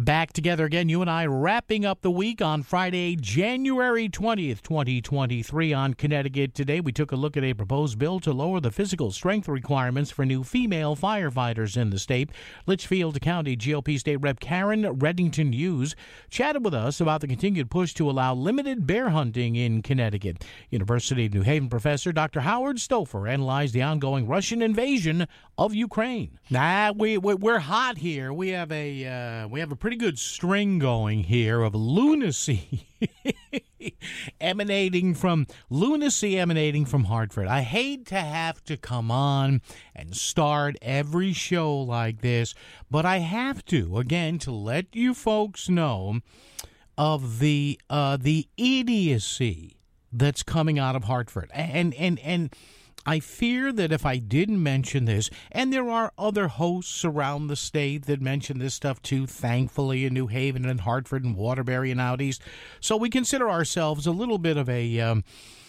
Back together again, you and I, wrapping up the week on Friday, January 20th, 2023 on Connecticut Today. We took a look at a proposed bill to lower the physical strength requirements for new female firefighters in the state. Litchfield County GOP State Rep Karen Reddington Hughes chatted with us about the continued push to allow limited bear hunting in Connecticut. University of New Haven professor Dr. Howard Stouffer analyzed the ongoing Russian invasion of Ukraine. We're hot here. We have a pretty good string going here of lunacy emanating from Hartford. I hate to have to come on and start every show like this, but I have to, again, to let you folks know of the idiocy that's coming out of Hartford. And I fear that if I didn't mention this, and there are other hosts around the state that mention this stuff too, thankfully, in New Haven and Hartford and Waterbury and out east. So we consider ourselves a little bit of a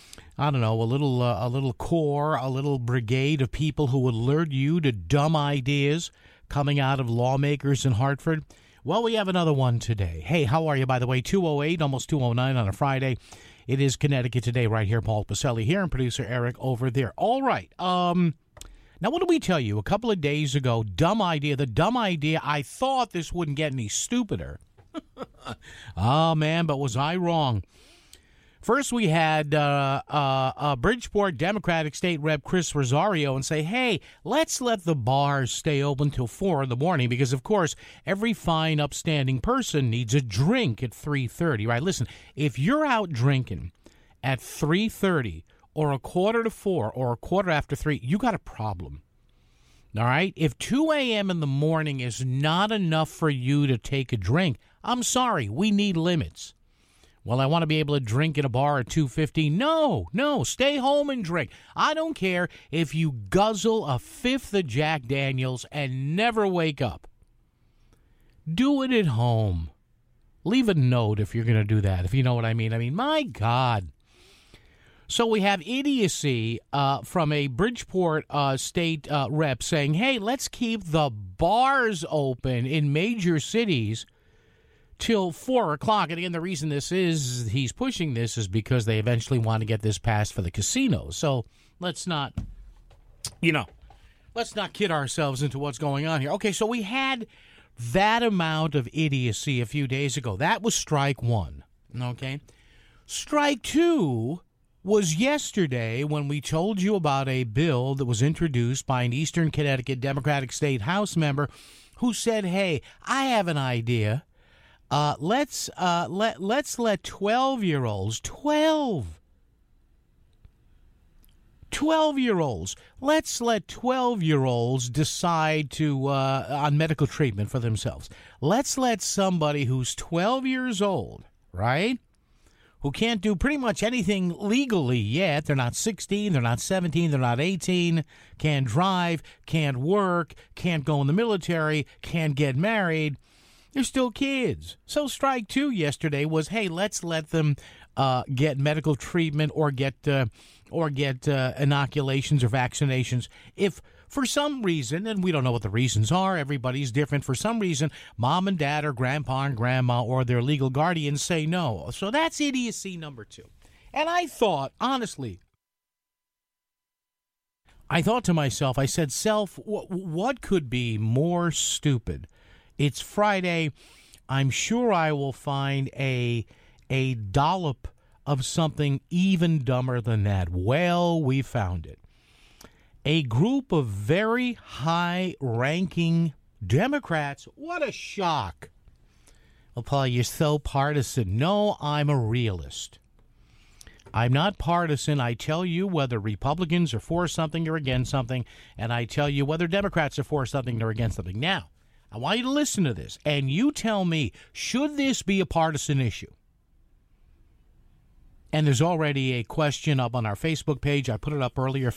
little corps, a little brigade of people who would alert you to dumb ideas coming out of lawmakers in Hartford. Well, we have another one today. Hey, how are you, by the way? 2:08, almost 2:09 on a Friday. It is Connecticut Today right here. Paul Pacelli here and producer Eric over there. All right. Now, what did we tell you a couple of days ago? Dumb idea. The dumb idea. I thought this wouldn't get any stupider. Oh, man, but was I wrong? First, we had Bridgeport Democratic State Rep Chris Rosario and say, hey, let's let the bars stay open till 4 in the morning because, of course, every fine, upstanding person needs a drink at 3:30, right? Listen, if you're out drinking at 3:30 or a quarter to 4 or a quarter after 3, you got a problem, all right? If 2 a.m. in the morning is not enough for you to take a drink, I'm sorry, we need limits. Well, I want to be able to drink in a bar at 2:50. No, stay home and drink. I don't care if you guzzle a fifth of Jack Daniels and never wake up. Do it at home. Leave a note if you're going to do that, if you know what I mean. I mean, my God. So we have idiocy from a Bridgeport state rep saying, hey, let's keep the bars open in major cities till 4 o'clock. And again, the reason he's pushing this is because they eventually want to get this passed for the casinos. So let's not kid ourselves into what's going on here. Okay, so we had that amount of idiocy a few days ago. That was strike one. Okay. Strike two was yesterday when we told you about a bill that was introduced by an Eastern Connecticut Democratic State House member who said, hey, I have an idea. Let's let 12-year-olds, 12-year-olds, let's let 12-year-olds decide to on medical treatment for themselves. Let's let somebody who's 12 years old, right, who can't do pretty much anything legally yet. They're not 16, they're not 17, they're not 18, can't drive, can't work, can't go in the military, can't get married. They're still kids. So strike two yesterday was, hey, let's let them get medical treatment or get inoculations or vaccinations if for some reason, and we don't know what the reasons are, everybody's different, for some reason, mom and dad or grandpa and grandma or their legal guardians say no. So that's idiocy number two. And I thought, honestly, to myself, I said, self, what could be more stupid? It's Friday. I'm sure I will find a dollop of something even dumber than that. Well, we found it. A group of very high-ranking Democrats. What a shock. Well, Paul, you're so partisan. No, I'm a realist. I'm not partisan. I tell you whether Republicans are for something or against something, and I tell you whether Democrats are for something or against something. Now, I want you to listen to this, and you tell me, should this be a partisan issue? And there's already a question up on our Facebook page. I put it up earlier,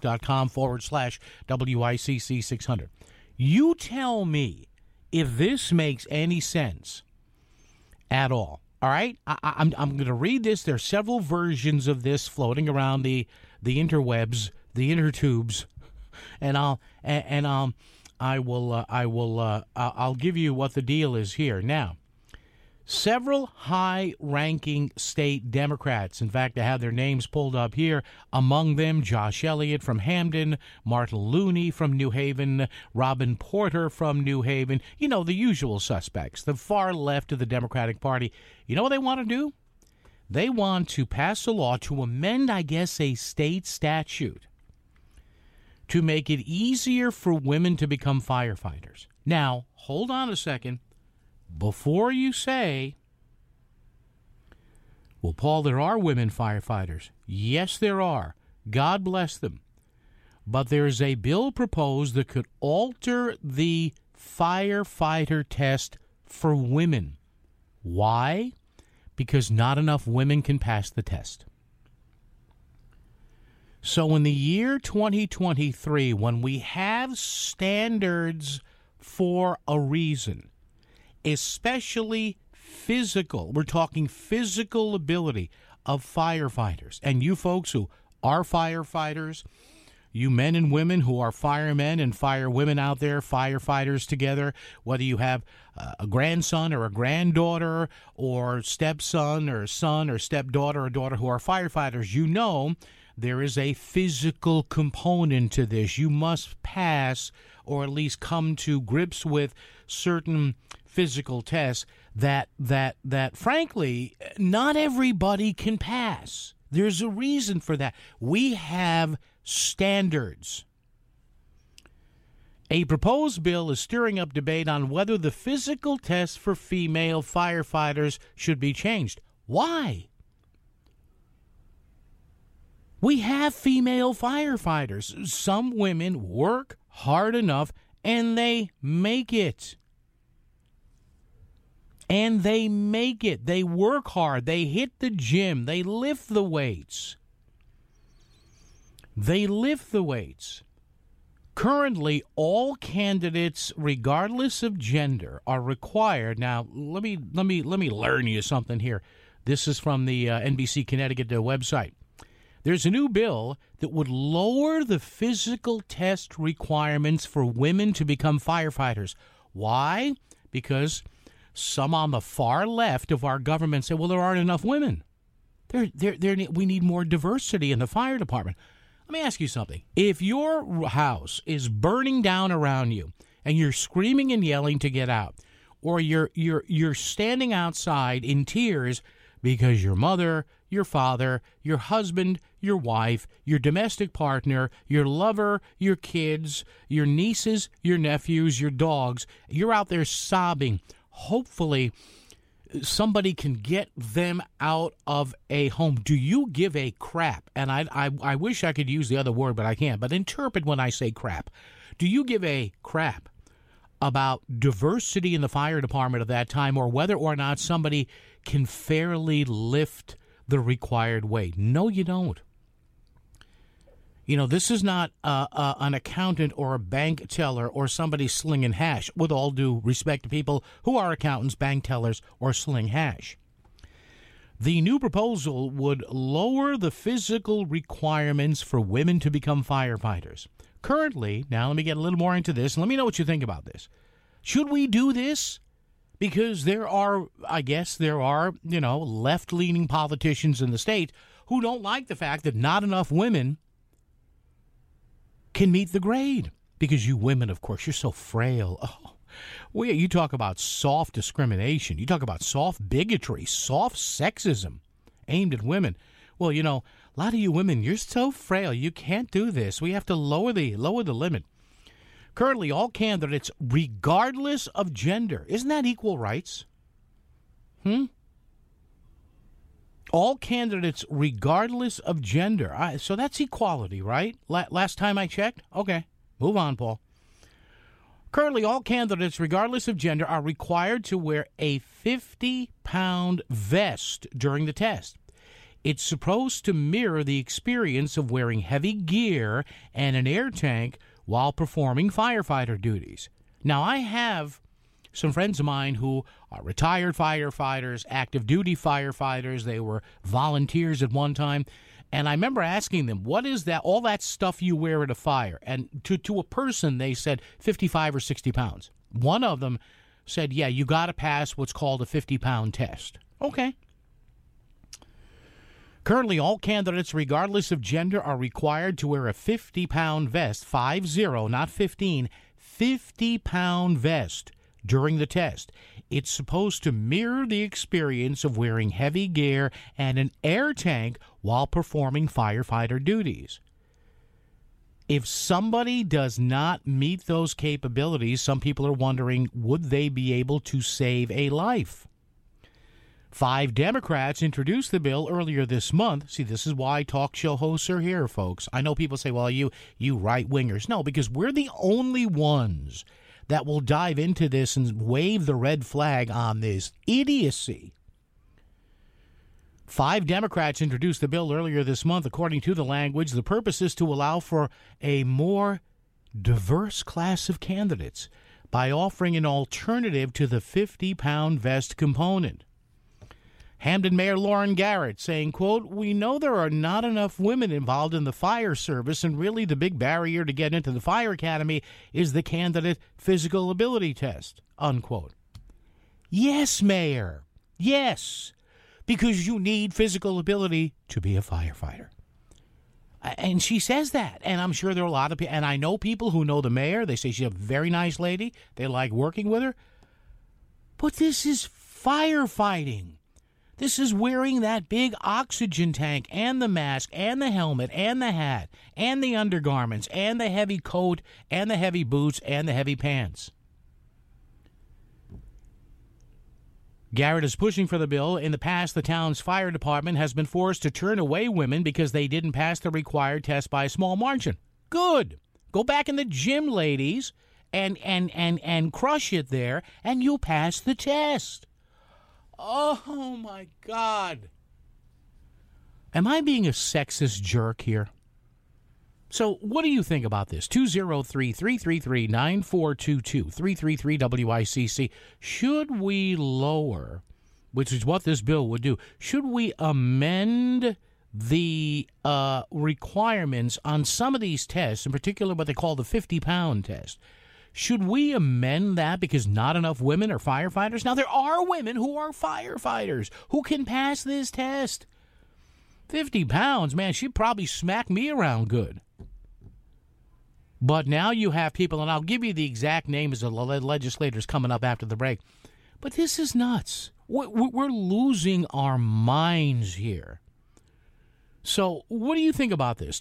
facebook.com/WICC600. You tell me if this makes any sense at all. All right? I'm going to read this. There are several versions of this floating around the interwebs, the intertubes, and I'll give you what the deal is here. Now, several high-ranking state Democrats, in fact, I have their names pulled up here, among them Josh Elliott from Hamden, Martin Looney from New Haven, Robin Porter from New Haven, you know, the usual suspects, the far left of the Democratic Party. You know what they want to do? They want to pass a law to amend, I guess, a state statute to make it easier for women to become firefighters. Now, hold on a second. Before you say, well, Paul, there are women firefighters. Yes, there are. God bless them. But there's a bill proposed that could alter the firefighter test for women. Why? Because not enough women can pass the test. So in the year 2023, when we have standards for a reason, especially physical, we're talking physical ability of firefighters, and you folks who are firefighters, you men and women who are firemen and firewomen out there, firefighters together, whether you have a grandson or a granddaughter or stepson or son or stepdaughter or daughter who are firefighters, you know there is a physical component to this. You must pass or at least come to grips with certain physical tests that frankly, not everybody can pass. There's a reason for that. We have standards. A proposed bill is stirring up debate on whether the physical test for female firefighters should be changed. Why? We have female firefighters. Some women work hard enough and they make it. And they make it. They work hard. They hit the gym. They lift the weights. Currently, all candidates, regardless of gender, are required. Now, let me learn you something here. This is from the NBC Connecticut website. There's a new bill that would lower the physical test requirements for women to become firefighters. Why? Because some on the far left of our government say, well, there aren't enough women. We need more diversity in the fire department. Let me ask you something. If your house is burning down around you and you're screaming and yelling to get out, or you're standing outside in tears because your mother, your father, your husband, your wife, your domestic partner, your lover, your kids, your nieces, your nephews, your dogs, you're out there sobbing. Hopefully, somebody can get them out of a home. Do you give a crap? And I wish I could use the other word, but I can't. But interpret when I say crap. Do you give a crap about diversity in the fire department at that time, or whether or not somebody can fairly lift the required weight? No, you don't. You know, this is not an accountant or a bank teller or somebody slinging hash, with all due respect to people who are accountants, bank tellers, or sling hash. The new proposal would lower the physical requirements for women to become firefighters. Currently, now let me get a little more into this, and let me know what you think about this. Should we do this? Because there are, left-leaning politicians in the state who don't like the fact that not enough women can meet the grade. Because you women, of course, you're so frail. Oh, you talk about soft discrimination. You talk about soft bigotry, soft sexism aimed at women. Well, a lot of you women, you're so frail. You can't do this. We have to lower the limit. Currently, all candidates, regardless of gender, isn't that equal rights? All candidates, regardless of gender. So that's equality, right? Last time I checked? Okay, move on, Paul. Currently, all candidates, regardless of gender, are required to wear a 50-pound vest during the test. It's supposed to mirror the experience of wearing heavy gear and an air tank while performing firefighter duties. Now, I have some friends of mine who are retired firefighters, active duty firefighters. They were volunteers at one time. And I remember asking them, what is that, all that stuff you wear at a fire? And to a person, they said 55 or 60 pounds. One of them said, yeah, you got to pass what's called a 50-pound test. Okay. Currently, all candidates, regardless of gender, are required to wear a 50-pound vest, 50, not 15, 50-pound vest during the test. It's supposed to mirror the experience of wearing heavy gear and an air tank while performing firefighter duties. If somebody does not meet those capabilities, some people are wondering, would they be able to save a life? 5 Democrats introduced the bill earlier this month. See, this is why talk show hosts are here, folks. I know people say, well, you right-wingers. No, because we're the only ones that will dive into this and wave the red flag on this idiocy. 5 Democrats introduced the bill earlier this month. According to the language, the purpose is to allow for a more diverse class of candidates by offering an alternative to the 50-pound vest component. Hamden Mayor Lauren Garrett saying, quote, we know there are not enough women involved in the fire service, and really the big barrier to get into the fire academy is the candidate physical ability test, unquote. Yes, Mayor. Yes, because you need physical ability to be a firefighter. And she says that, and I'm sure there are a lot of people, and I know people who know the mayor. They say she's a very nice lady. They like working with her. But this is firefighting. This is wearing that big oxygen tank and the mask and the helmet and the hat and the undergarments and the heavy coat and the heavy boots and the heavy pants. Garrett is pushing for the bill. In the past, the town's fire department has been forced to turn away women because they didn't pass the required test by a small margin. Good. Go back in the gym, ladies, and crush it there, and you'll pass the test. Oh, my God. Am I being a sexist jerk here? So what do you think about this? 203-333-9422, 333-WICC. Should we lower, which is what this bill would do, should we amend the requirements on some of these tests, in particular what they call the 50-pound test? Should we amend that because not enough women are firefighters? Now, there are women who are firefighters who can pass this test. 50 pounds, man, she'd probably smack me around good. But now you have people, and I'll give you the exact names of the legislators coming up after the break. But this is nuts. We're losing our minds here. So what do you think about this?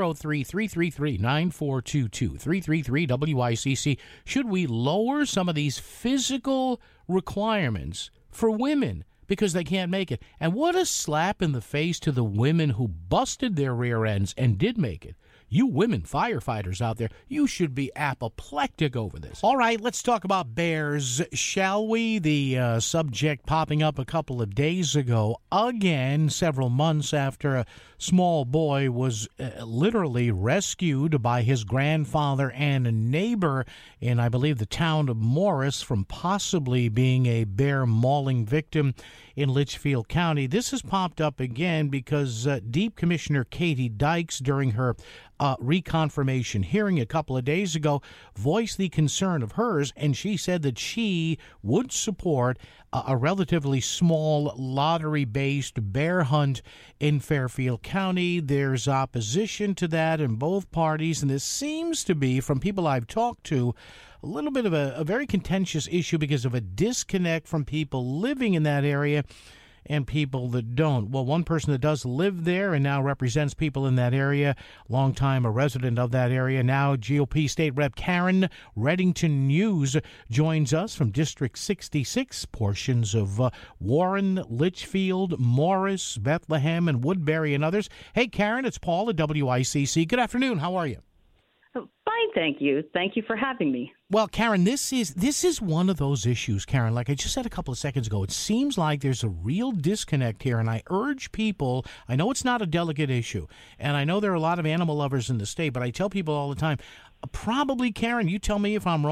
203-333-9422, 333-WICC. Should we lower some of these physical requirements for women because they can't make it? And what a slap in the face to the women who busted their rear ends and did make it. You women firefighters out there, you should be apoplectic over this. All right, let's talk about bears, shall we? The subject popping up a couple of days ago, again, several months after a small boy was literally rescued by his grandfather and a neighbor in, I believe, the town of Morris from possibly being a bear mauling victim in Litchfield County. This has popped up again because Deep Commissioner Katie Dykes, during her reconfirmation hearing a couple of days ago, voiced the concern of hers, and she said that she would support a relatively small lottery-based bear hunt in Fairfield County. There's opposition to that in both parties, and this seems to be, from people I've talked to, a little bit of a very contentious issue because of a disconnect from people living in that area and people that don't. Well, one person that does live there and now represents people in that area, longtime a resident of that area, now GOP State Rep Karen Reddington Hughes joins us from District 66, portions of Warren, Litchfield, Morris, Bethlehem, and Woodbury, and others. Hey, Karen, it's Paul at WICC. Good afternoon. How are you? Fine, thank you. Thank you for having me. Well, Karen, this is one of those issues, Karen. Like I just said a couple of seconds ago, it seems like there's a real disconnect here, and I urge people, I know it's not a delicate issue, and I know there are a lot of animal lovers in the state, but I tell people all the time, probably, Karen, you tell me if I'm wrong,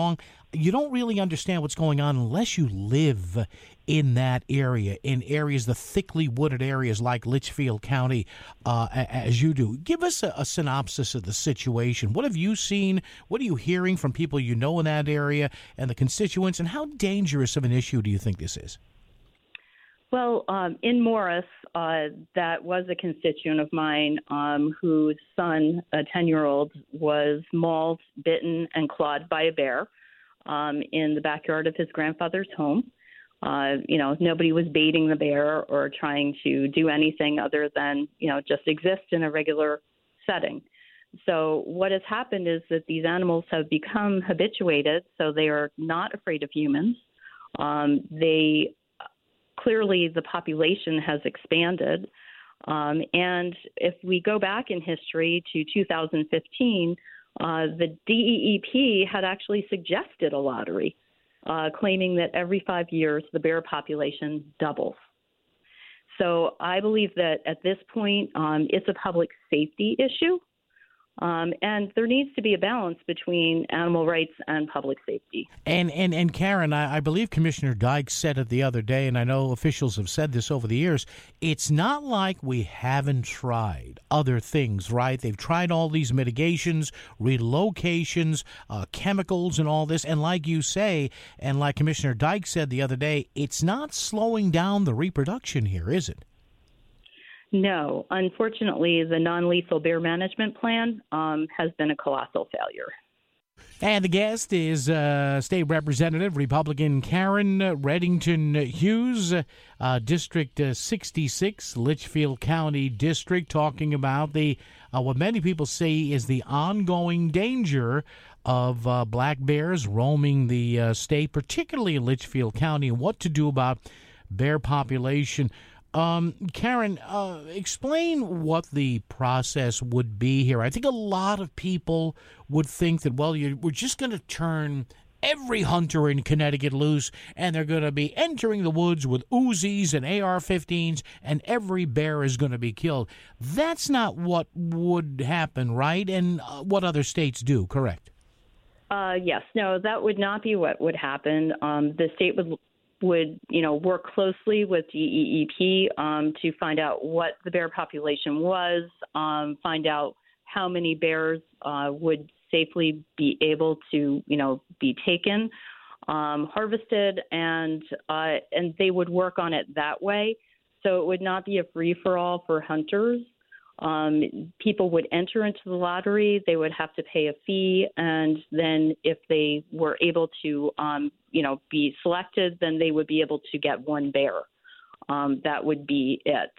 you don't really understand what's going on unless you live in that area, in areas, the thickly wooded areas like Litchfield County, as you do. Give us a synopsis of the situation. What have you seen? What are you hearing from people you know in that area and the constituents, and how dangerous of an issue do you think this is? Well, in Morris, that was a constituent of mine whose son, a 10-year-old, was mauled, bitten, and clawed by a bear in the backyard of his grandfather's home. Nobody was baiting the bear or trying to do anything other than, just exist in a regular setting. So what has happened is that these animals have become habituated, so they are not afraid of humans. Clearly, the population has expanded. And if we go back in history to 2015, the DEEP had actually suggested a lottery, claiming that every 5 years the bear population doubles. So I believe that at this point it's a public safety issue. And there needs to be a balance between animal rights and public safety. And Karen, I believe Commissioner Dykes said it the other day, and I know officials have said this over the years, it's not like we haven't tried other things, right? They've tried all these mitigations, relocations, chemicals and all this. And like you say, and like Commissioner Dykes said the other day, it's not slowing down the reproduction here, is it? No. Unfortunately, the non-lethal bear management plan has been a colossal failure. And the guest is State Representative Republican Karen Reddington Hughes, District 66, Litchfield County District, talking about the what many people say is the ongoing danger of black bears roaming the state, particularly in Litchfield County, and what to do about bear population. Karen, explain what the process would be here. I think a lot of people would think that, well, we're just going to turn every hunter in Connecticut loose, and they're going to be entering the woods with Uzis and AR-15s, and every bear is going to be killed. That's not what would happen, right? And what other states do, correct? Yes. No, that would not be what would happen. The state would work closely with DEEP to find out what the bear population was, find out how many bears would safely be able to, be taken, harvested, and they would work on it that way. So it would not be a free-for-all for hunters. People would enter into the lottery. They would have to pay a fee, and then if they were able to, be selected, then they would be able to get one bear. That would be it.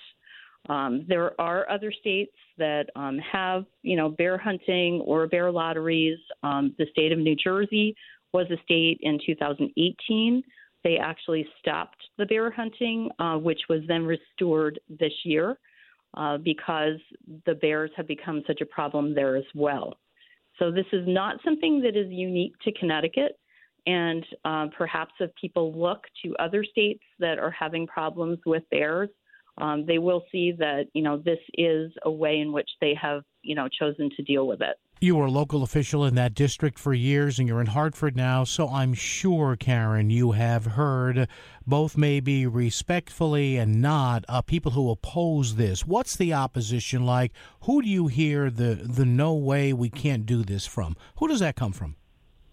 There are other states that have, bear hunting or bear lotteries. The state of New Jersey was a state in 2018. They actually stopped the bear hunting, which was then restored this year. Because the bears have become such a problem there as well. So this is not something that is unique to Connecticut. And perhaps if people look to other states that are having problems with bears, they will see that, this is a way in which they have, chosen to deal with it. You were a local official in that district for years, and you're in Hartford now, so I'm sure, Karen, you have heard, both maybe respectfully and not, people who oppose this. What's the opposition like? Who do you hear the no way we can't do this from? Who does that come from?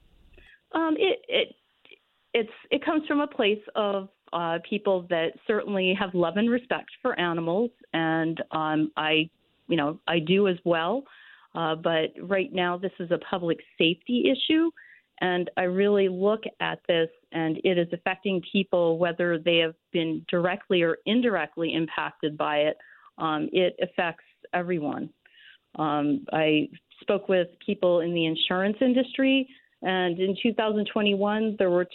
It comes from a place of people that certainly have love and respect for animals, and I do as well. But right now, this is a public safety issue, and I really look at this, and it is affecting people, whether they have been directly or indirectly impacted by it. It affects everyone. I spoke with people in the insurance industry, and in 2021, there were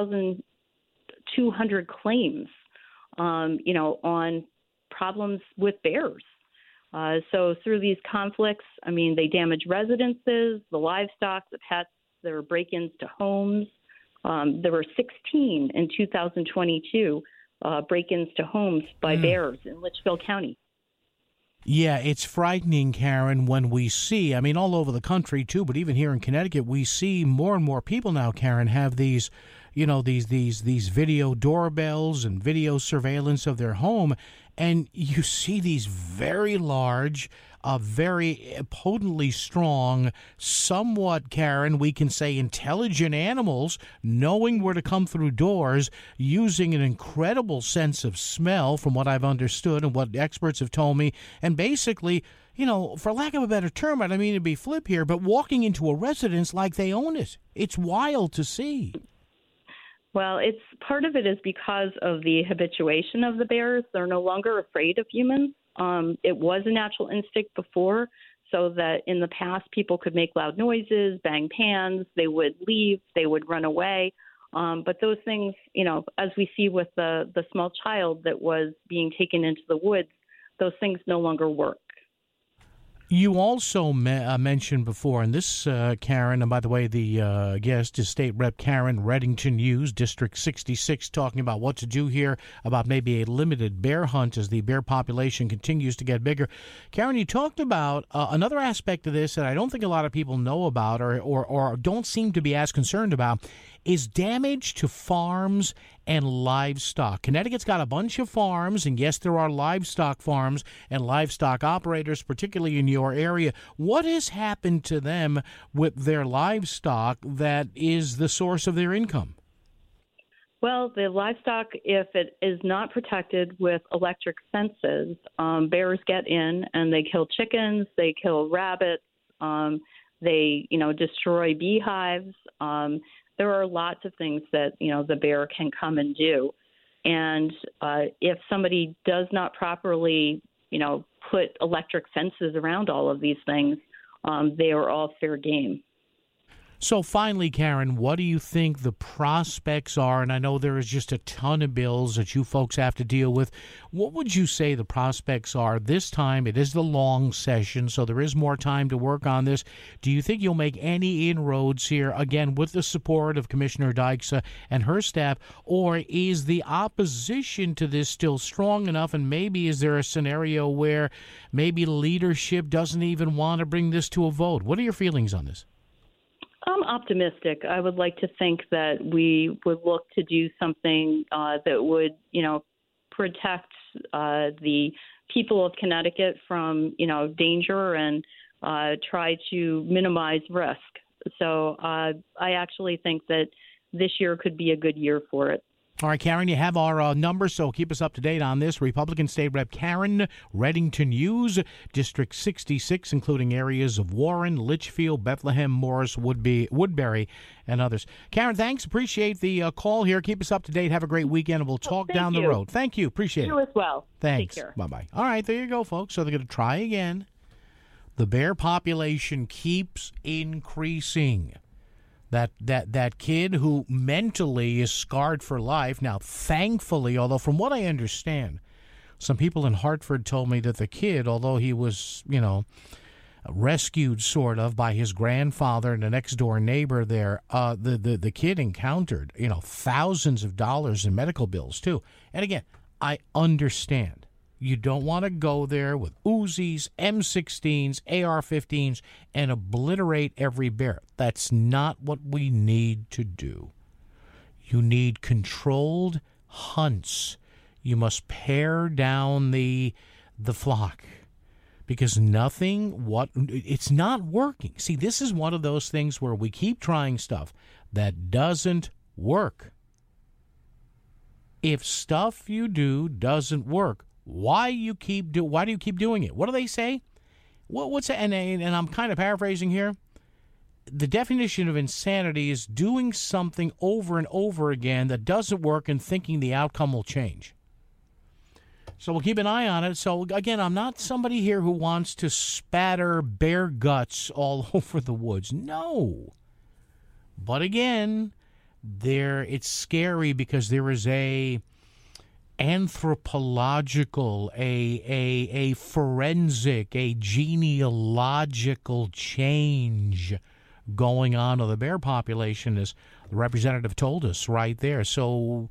2,200 claims, on problems with bears. So through these conflicts, they damage residences, the livestock, the pets. There were break-ins to homes. There were 16 in 2022 break-ins to homes by bears in Litchfield County. Yeah, it's frightening, Karen, when we see, I mean, all over the country, too, but even here in Connecticut, we see more and more people now, Karen, have these, these video doorbells and video surveillance of their home, and you see these very large, very potently strong, somewhat, Karen, we can say intelligent animals knowing where to come through doors, using an incredible sense of smell from what I've understood and what experts have told me, and basically, for lack of a better term, I don't mean to be flip here, but walking into a residence like they own it. It's wild to see. Well, it's part of it is because of the habituation of the bears. They're no longer afraid of humans. It was a natural instinct before, so that in the past people could make loud noises, bang pans, they would leave, they would run away. But those things, as we see with the small child that was being taken into the woods, those things no longer work. You also mentioned before, and this, Karen, and by the way, the guest is State Rep Karen Reddington Hughes, District 66, talking about what to do here about maybe a limited bear hunt as the bear population continues to get bigger. Karen, you talked about another aspect of this that I don't think a lot of people know about or don't seem to be as concerned about is damage to farms and livestock. Connecticut's got a bunch of farms, and yes, there are livestock farms and livestock operators, particularly in your area. What has happened to them with their livestock that is the source of their income? Well, the livestock, if it is not protected with electric fences, bears get in and they kill chickens, they kill rabbits, they, destroy beehives. There are lots of things that, the bear can come and do. And if somebody does not properly, put electric fences around all of these things, they are all fair game. So finally, Karen, what do you think the prospects are? And I know there is just a ton of bills that you folks have to deal with. What would you say the prospects are this time? It is the long session, so there is more time to work on this. Do you think you'll make any inroads here, again, with the support of Commissioner Dykes and her staff, or is the opposition to this still strong enough, and maybe is there a scenario where maybe leadership doesn't even want to bring this to a vote? What are your feelings on this? I'm optimistic. I would like to think that we would look to do something that would, protect the people of Connecticut from, danger and try to minimize risk. So I actually think that this year could be a good year for it. All right, Karen, you have our number, so keep us up to date on this. Republican State Rep Karen Reddington Hughes, District 66, including areas of Warren, Litchfield, Bethlehem, Morris, Woodbury, and others. Karen, thanks. Appreciate the call here. Keep us up to date. Have a great weekend, and we'll talk down the road. Thank you. Appreciate it. You as well. Thanks. Take care. Bye-bye. All right, there you go, folks. So they're going to try again. The bear population keeps increasing. That kid who mentally is scarred for life. Now, thankfully, although from what I understand, some people in Hartford told me that the kid, although he was, rescued sort of by his grandfather and the next door neighbor there, the kid encountered, thousands of dollars in medical bills too. And again, I understand. You don't want to go there with Uzis, M16s, AR-15s, and obliterate every bear. That's not what we need to do. You need controlled hunts. You must pare down the flock because it's not working. See, this is one of those things where we keep trying stuff that doesn't work. If stuff you do doesn't work, why do you keep doing it? What do they say? What's and I'm kind of paraphrasing here. The definition of insanity is doing something over and over again that doesn't work and thinking the outcome will change. So we'll keep an eye on it. So again, I'm not somebody here who wants to spatter bear guts all over the woods. No. But again, it's scary because there is a anthropological, a forensic, a genealogical change going on of the bear population, as the representative told us right there. So,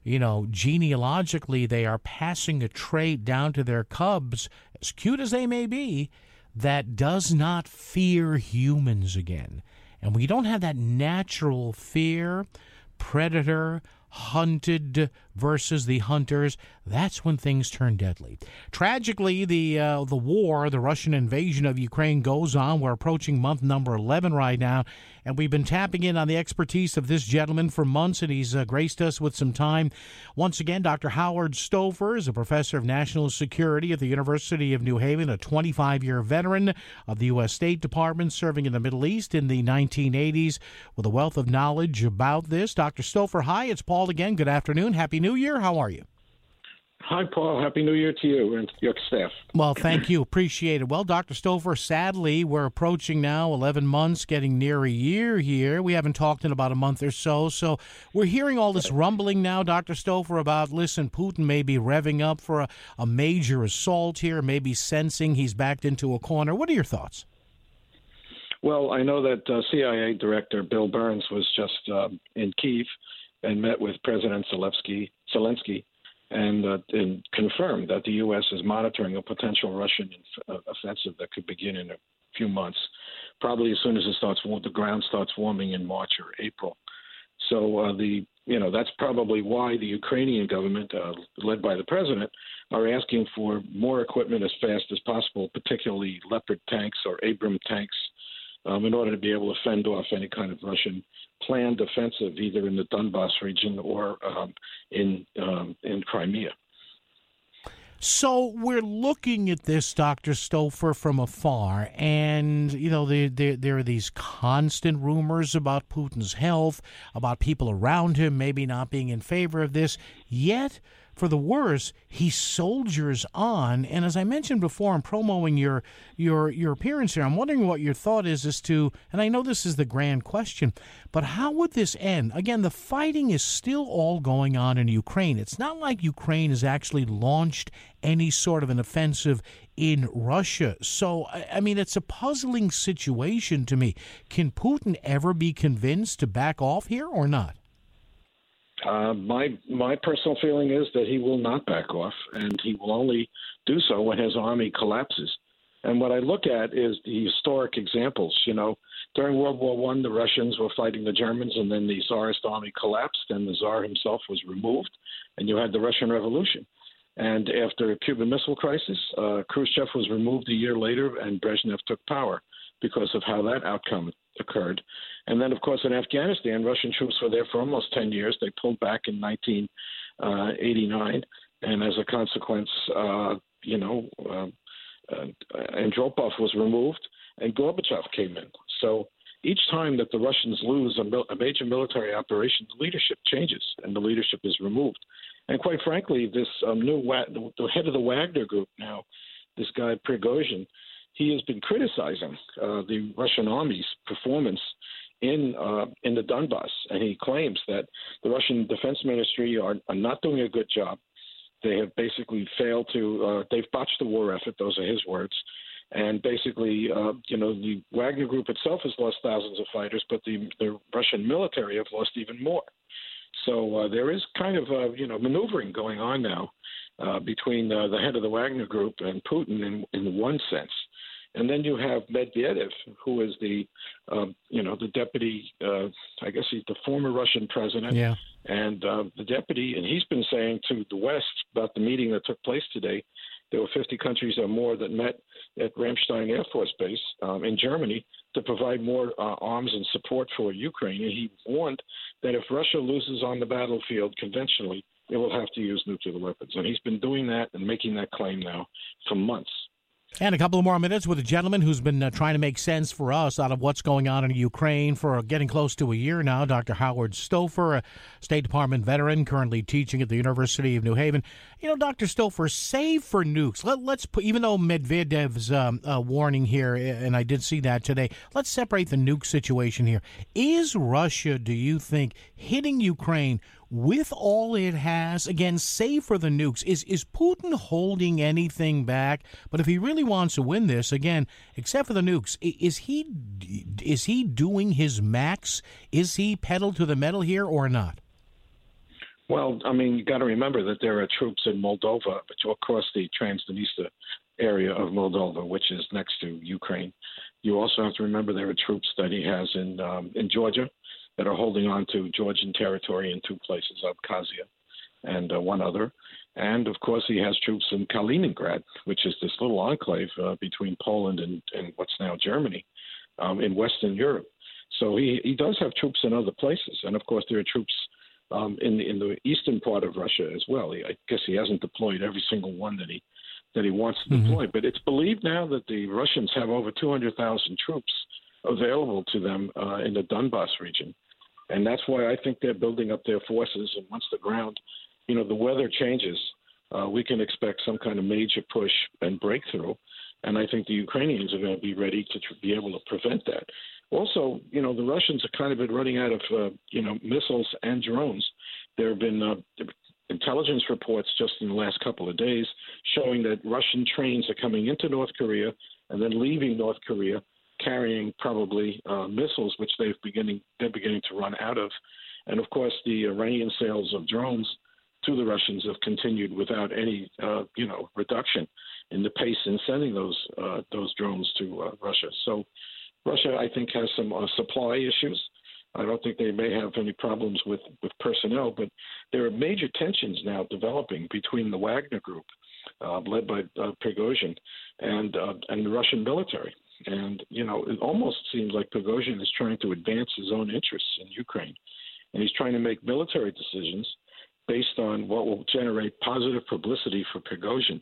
genealogically they are passing a trait down to their cubs, as cute as they may be, that does not fear humans again. And when you don't have that natural fear, predator, hunted versus the hunters, that's when things turn deadly. Tragically, the war, the Russian invasion of Ukraine goes on. We're approaching month number 11 right now, and we've been tapping in on the expertise of this gentleman for months, and he's graced us with some time. Once again, Dr. Howard Stouffer is a professor of national security at the University of New Haven, a 25-year veteran of the U.S. State Department, serving in the Middle East in the 1980s with a wealth of knowledge about this. Dr. Stouffer, hi, it's Paul again. Good afternoon. Happy New Year. How are you? Hi, Paul. Happy New Year to you and your staff. Well, thank you. Appreciate it. Well, Dr. Stouffer, sadly, we're approaching now 11 months, getting near a year here. We haven't talked in about a month or so. So we're hearing all this rumbling now, Dr. Stouffer, about, listen, Putin may be revving up for a major assault here, maybe sensing he's backed into a corner. What are your thoughts? Well, I know that CIA Director Bill Burns was just in Kyiv and met with President Zelensky and confirmed that the U.S. is monitoring a potential Russian offensive that could begin in a few months, probably as soon as the ground starts warming in March or April. So that's probably why the Ukrainian government, led by the president, are asking for more equipment as fast as possible, particularly Leopard tanks or Abram tanks, in order to be able to fend off any kind of Russian planned offensive, either in the Donbas region or in Crimea. So we're looking at this, Dr. Stouffer, from afar, and, there are these constant rumors about Putin's health, about people around him maybe not being in favor of this, yet for the worse, he soldiers on. And as I mentioned before, I'm promoting your appearance here. I'm wondering what your thought is as to, and I know this is the grand question, but how would this end? Again, the fighting is still all going on in Ukraine. It's not like Ukraine has actually launched any sort of an offensive in Russia. So, I mean, it's a puzzling situation to me. Can Putin ever be convinced to back off here or not? My personal feeling is that he will not back off, and he will only do so when his army collapses. And what I look at is the historic examples. During World War I, the Russians were fighting the Germans, and then the Tsarist army collapsed, and the Tsar himself was removed, and you had the Russian Revolution. And after the Cuban Missile Crisis, Khrushchev was removed a year later, and Brezhnev took power because of how that outcome occurred. And then, of course, in Afghanistan, Russian troops were there for almost 10 years. They pulled back in 1989. And as a consequence, Andropov was removed and Gorbachev came in. So each time that the Russians lose a major military operation, the leadership changes and the leadership is removed. And quite frankly, this the head of the Wagner Group now, this guy Prigozhin, he has been criticizing the Russian army's performance in the Donbas, and he claims that the Russian Defense Ministry are not doing a good job. They have basically failed to they've botched the war effort. Those are his words. And basically, the Wagner Group itself has lost thousands of fighters, but the Russian military have lost even more. So there is kind of maneuvering going on now between the head of the Wagner Group and Putin in one sense. And then you have Medvedev, who is the deputy, I guess he's the former Russian president, and the deputy, and he's been saying to the West about the meeting that took place today, there were 50 countries or more that met at Ramstein Air Force Base in Germany to provide more arms and support for Ukraine. And he warned that if Russia loses on the battlefield conventionally, it will have to use nuclear weapons. And he's been doing that and making that claim now for months. And a couple of more minutes with a gentleman who's been trying to make sense for us out of what's going on in Ukraine for getting close to a year now. Dr. Howard Stouffer, a State Department veteran, currently teaching at the University of New Haven. Dr. Stouffer, save for nukes. Let's put, even though Medvedev's warning here, and I did see that today, let's separate the nuke situation here. Is Russia, do you think, hitting Ukraine with all it has, again, save for the nukes? Is Putin holding anything back? But if he really wants to win this, again, except for the nukes, is he doing his max? Is he pedal to the metal here or not? Well, I mean, you got to remember that there are troops in Moldova, but across the Transnistria area of Moldova, which is next to Ukraine. You also have to remember there are troops that he has in Georgia that are holding on to Georgian territory in two places, Abkhazia and one other. And, of course, he has troops in Kaliningrad, which is this little enclave between Poland and what's now Germany in Western Europe. So he does have troops in other places. And, of course, there are troops in the eastern part of Russia as well. I guess he hasn't deployed every single one that he wants to deploy. But it's believed now that the Russians have over 200,000 troops available to them in the Donbas region. And that's why I think they're building up their forces. And once the ground, the weather changes, we can expect some kind of major push and breakthrough. And I think the Ukrainians are going to be ready to be able to prevent that. Also, the Russians are kind of been running out of, missiles and drones. There have been intelligence reports just in the last couple of days showing that Russian trains are coming into North Korea and then leaving North Korea carrying probably missiles, which they're beginning to run out of. And, of course, the Iranian sales of drones to the Russians have continued without any, reduction in the pace in sending those drones to Russia. So Russia, I think, has some supply issues. I don't think they may have any problems with personnel, but there are major tensions now developing between the Wagner Group, led by Prigozhin, and the Russian military. And, it almost seems like Prigozhin is trying to advance his own interests in Ukraine. And he's trying to make military decisions based on what will generate positive publicity for Prigozhin.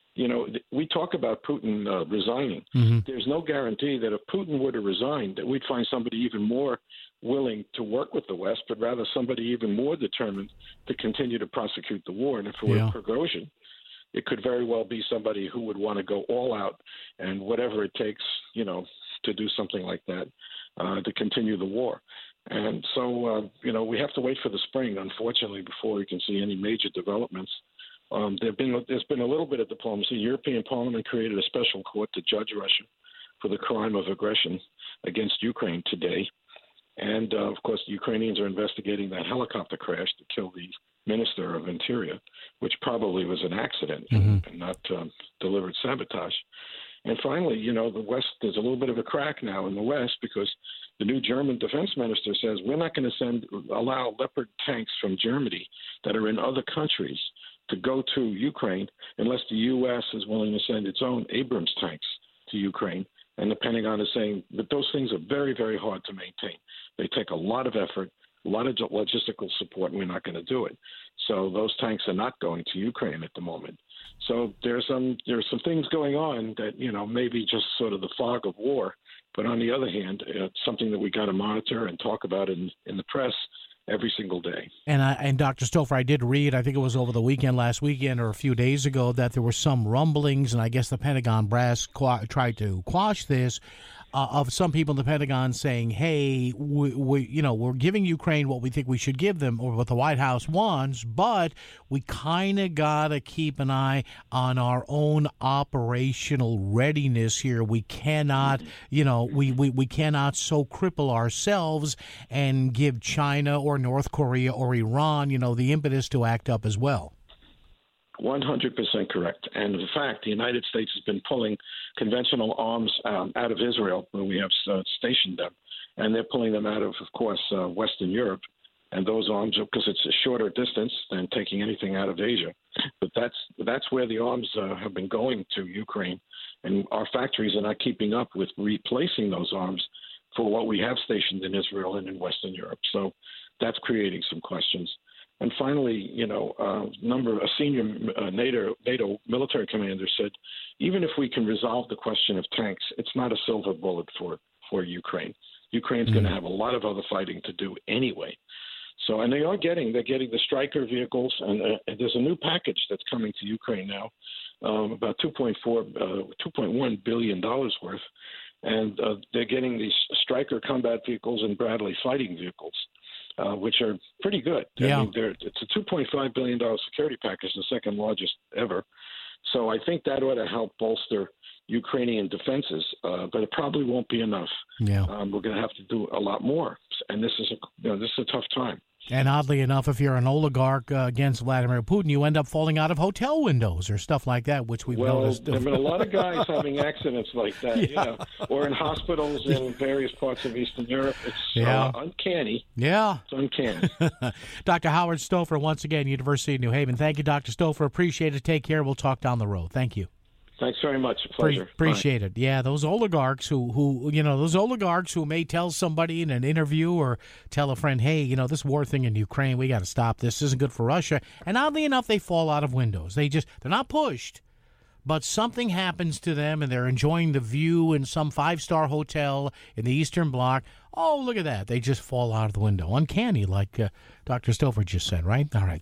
We talk about Putin resigning. Mm-hmm. There's no guarantee that if Putin were to resign, that we'd find somebody even more willing to work with the West, but rather somebody even more determined to continue to prosecute the war. And if it were Prigozhin, it could very well be somebody who would want to go all out and whatever it takes, to do something like that, to continue the war. And so, we have to wait for the spring, unfortunately, before we can see any major developments. There's been a little bit of diplomacy. The European Parliament created a special court to judge Russia for the crime of aggression against Ukraine today. And, of course, the Ukrainians are investigating that helicopter crash to kill the Minister of Interior, which probably was an accident and not deliberate sabotage. And finally, the West, there's a little bit of a crack now in the West because the new German defense minister says we're not going to allow Leopard tanks from Germany that are in other countries to go to Ukraine unless the U.S. is willing to send its own Abrams tanks to Ukraine. And the Pentagon is saying that those things are very, very hard to maintain. They take a lot of effort, a lot of logistical support, and we're not going to do it. So those tanks are not going to Ukraine at the moment. So there's some things going on that, maybe just sort of the fog of war. But on the other hand, it's something that we got to monitor and talk about in the press every single day. And Dr. Stouffer, I did read, I think it was over the weekend, last weekend or a few days ago, that there were some rumblings, and I guess the Pentagon brass tried to quash this, of some people in the Pentagon saying, hey, we're giving Ukraine what we think we should give them or what the White House wants, but we kind of got to keep an eye on our own operational readiness here. We cannot, we cannot so cripple ourselves and give China or North Korea or Iran, the impetus to act up as well. 100% correct. And in fact, the United States has been pulling conventional arms out of Israel, where we have stationed them. And they're pulling them out of course, Western Europe. And those arms, because it's a shorter distance than taking anything out of Asia. But that's where the arms have been going to Ukraine. And our factories are not keeping up with replacing those arms for what we have stationed in Israel and in Western Europe. So that's creating some questions. And finally, a senior NATO military commander said, even if we can resolve the question of tanks, it's not a silver bullet for Ukraine. Ukraine's going to have a lot of other fighting to do anyway. So, and they're getting the Stryker vehicles, and there's a new package that's coming to Ukraine now, about $2.1 billion worth, and they're getting these Stryker combat vehicles and Bradley fighting vehicles. Which are pretty good. Yeah. I mean, it's a $2.5 billion security package, the second largest ever. So I think that ought to help bolster Ukrainian defenses, but it probably won't be enough. Yeah. We're going to have to do a lot more, and this is a tough time. And oddly enough, if you're an oligarch against Vladimir Putin, you end up falling out of hotel windows or stuff like that, which we've noticed. There have been a lot of guys having accidents like that, or in hospitals in various parts of Eastern Europe. It's uncanny. Yeah. It's uncanny. Dr. Howard Stouffer, once again, University of New Haven. Thank you, Dr. Stouffer. Appreciate it. Take care. We'll talk down the road. Thank you. Thanks very much. A pleasure. Appreciate it. Yeah, those oligarchs who may tell somebody in an interview or tell a friend, hey, this war thing in Ukraine, we got to stop this. This isn't good for Russia. And oddly enough, they fall out of windows. They're not pushed, but something happens to them and they're enjoying the view in some 5-star hotel in the Eastern Bloc. Oh, look at that. They just fall out of the window. Uncanny, like Dr. Stouffer just said, right? All right.